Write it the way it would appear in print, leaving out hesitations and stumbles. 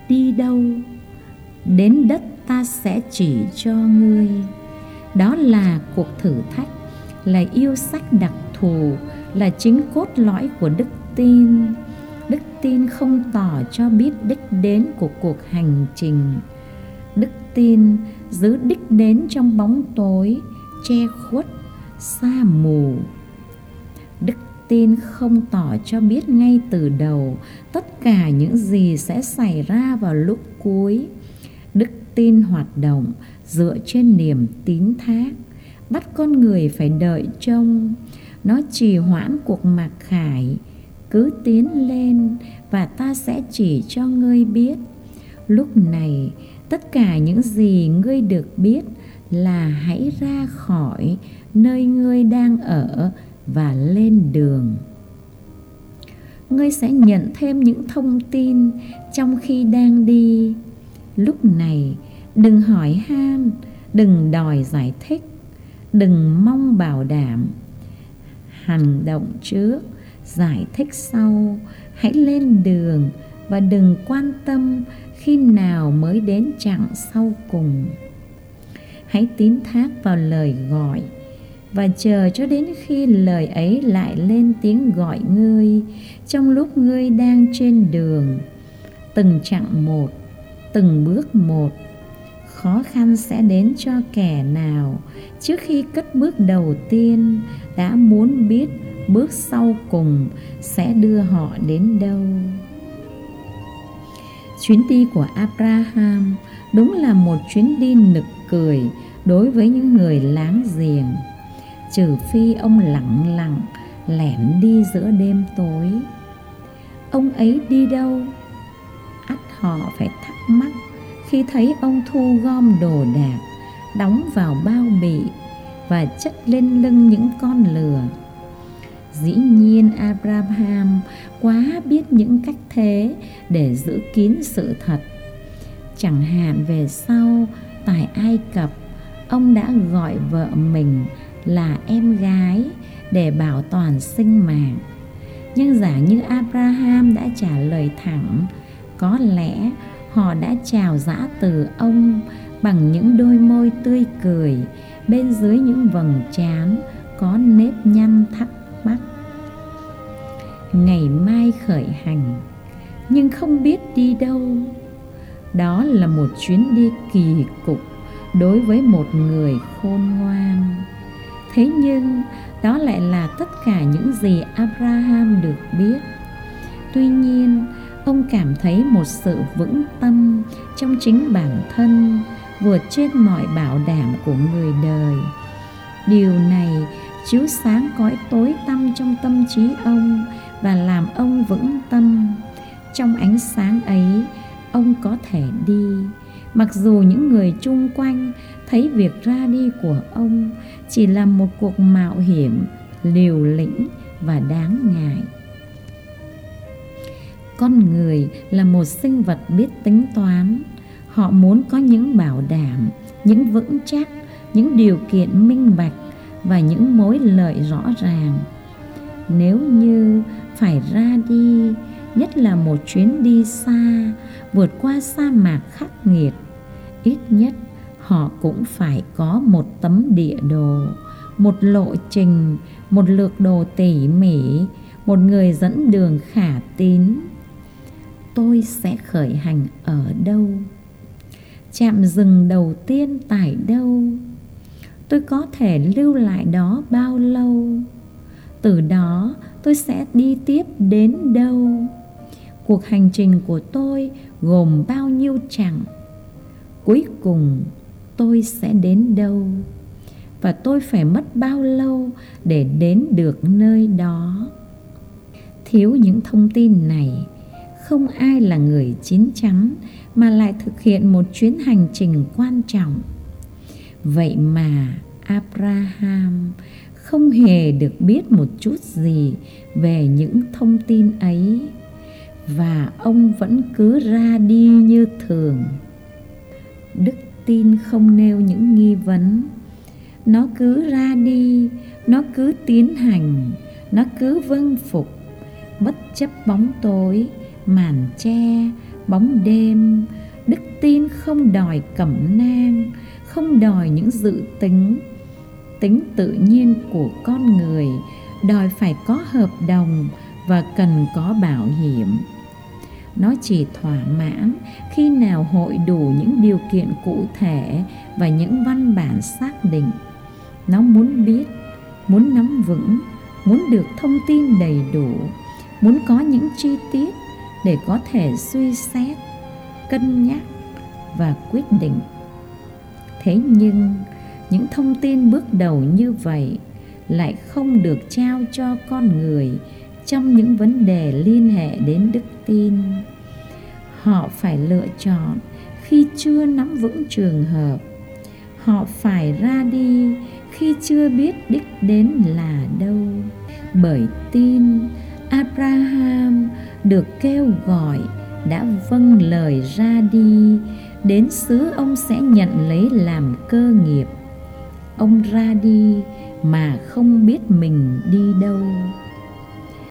đi đâu, đến đất ta sẽ chỉ cho ngươi. Đó là cuộc thử thách, là yêu sách đặc thù, là chính cốt lõi của đức tin. Đức tin không tỏ cho biết đích đến của cuộc hành trình. Đức tin giữ đích đến trong bóng tối, che khuất, sa mù. Đức tin không tỏ cho biết ngay từ đầu tất cả những gì sẽ xảy ra vào lúc cuối. Đức tin hoạt động dựa trên niềm tín thác, bắt con người phải đợi trông. Nó trì hoãn cuộc mặc khải. Cứ tiến lên và ta sẽ chỉ cho ngươi biết. Lúc này tất cả những gì ngươi được biết là hãy ra khỏi nơi ngươi đang ở và lên đường. Ngươi sẽ nhận thêm những thông tin trong khi đang đi. Lúc này đừng hỏi han, đừng đòi giải thích, đừng mong bảo đảm. Hành động trước, giải thích sau. Hãy lên đường và đừng quan tâm khi nào mới đến chặng sau cùng. Hãy tín thác vào lời gọi và chờ cho đến khi lời ấy lại lên tiếng gọi ngươi trong lúc ngươi đang trên đường. Từng chặng một, từng bước một. Khó khăn sẽ đến cho kẻ nào trước khi cất bước đầu tiên đã muốn biết bước sau cùng sẽ đưa họ đến đâu. Chuyến đi của Abraham đúng là một chuyến đi nực cười đối với những người láng giềng, trừ phi ông lẳng lặng lẻn đi giữa đêm tối. Ông ấy đi đâu? Ắt họ phải thắc mắc khi thấy ông thu gom đồ đạc, đóng vào bao bì và chất lên lưng những con lừa. Dĩ nhiên Abraham quá biết những cách thế để giữ kín sự thật. Chẳng hạn về sau tại Ai Cập, ông đã gọi vợ mình là em gái để bảo toàn sinh mạng. Nhưng giả như Abraham đã trả lời thẳng, có lẽ họ đã chào giã từ ông bằng những đôi môi tươi cười bên dưới những vầng trán có nếp nhăn thắc mắc. Ngày mai khởi hành, nhưng không biết đi đâu. Đó là một chuyến đi kỳ cục đối với một người khôn ngoan. Thế nhưng đó lại là tất cả những gì Abraham được biết. Tuy nhiên, ông cảm thấy một sự vững tâm trong chính bản thân vượt trên mọi bảo đảm của người đời. Điều này chiếu sáng cõi tối tăm trong tâm trí ông và làm ông vững tâm. Trong ánh sáng ấy, ông có thể đi, mặc dù những người chung quanh thấy việc ra đi của ông chỉ là một cuộc mạo hiểm liều lĩnh và đáng ngại. Con người là một sinh vật biết tính toán. Họ muốn có những bảo đảm, những vững chắc, những điều kiện minh bạch và những mối lợi rõ ràng. Nếu như phải ra đi, nhất là một chuyến đi xa, vượt qua sa mạc khắc nghiệt, ít nhất họ cũng phải có một tấm địa đồ, một lộ trình, một lược đồ tỉ mỉ, một người dẫn đường khả tín. Tôi sẽ khởi hành ở đâu? Trạm dừng đầu tiên tại đâu? Tôi có thể lưu lại đó bao lâu? Từ đó tôi sẽ đi tiếp đến đâu? Cuộc hành trình của tôi gồm bao nhiêu chặng? Cuối cùng tôi sẽ đến đâu? Và tôi phải mất bao lâu để đến được nơi đó? Thiếu những thông tin này, không ai là người chín chắn mà lại thực hiện một chuyến hành trình quan trọng. Vậy mà Abraham không hề được biết một chút gì về những thông tin ấy, và ông vẫn cứ ra đi như thường. Đức tin không nêu những nghi vấn. Nó cứ ra đi, nó cứ tiến hành, nó cứ vâng phục, bất chấp bóng tối, màn che bóng đêm. Đức tin không đòi cẩm nang, không đòi những dự tính. Tính tự nhiên của con người đòi phải có hợp đồng và cần có bảo hiểm. Nó chỉ thỏa mãn khi nào hội đủ những điều kiện cụ thể và những văn bản xác định. Nó muốn biết, muốn nắm vững, muốn được thông tin đầy đủ, muốn có những chi tiết để có thể suy xét, cân nhắc và quyết định. Thế nhưng những thông tin bước đầu như vậy lại không được trao cho con người trong những vấn đề liên hệ đến đức tin. Họ phải lựa chọn khi chưa nắm vững trường hợp. Họ phải ra đi khi chưa biết đích đến là đâu. Bởi tin, Abraham được kêu gọi đã vâng lời ra đi đến xứ ông sẽ nhận lấy làm cơ nghiệp. Ông ra đi mà không biết mình đi đâu.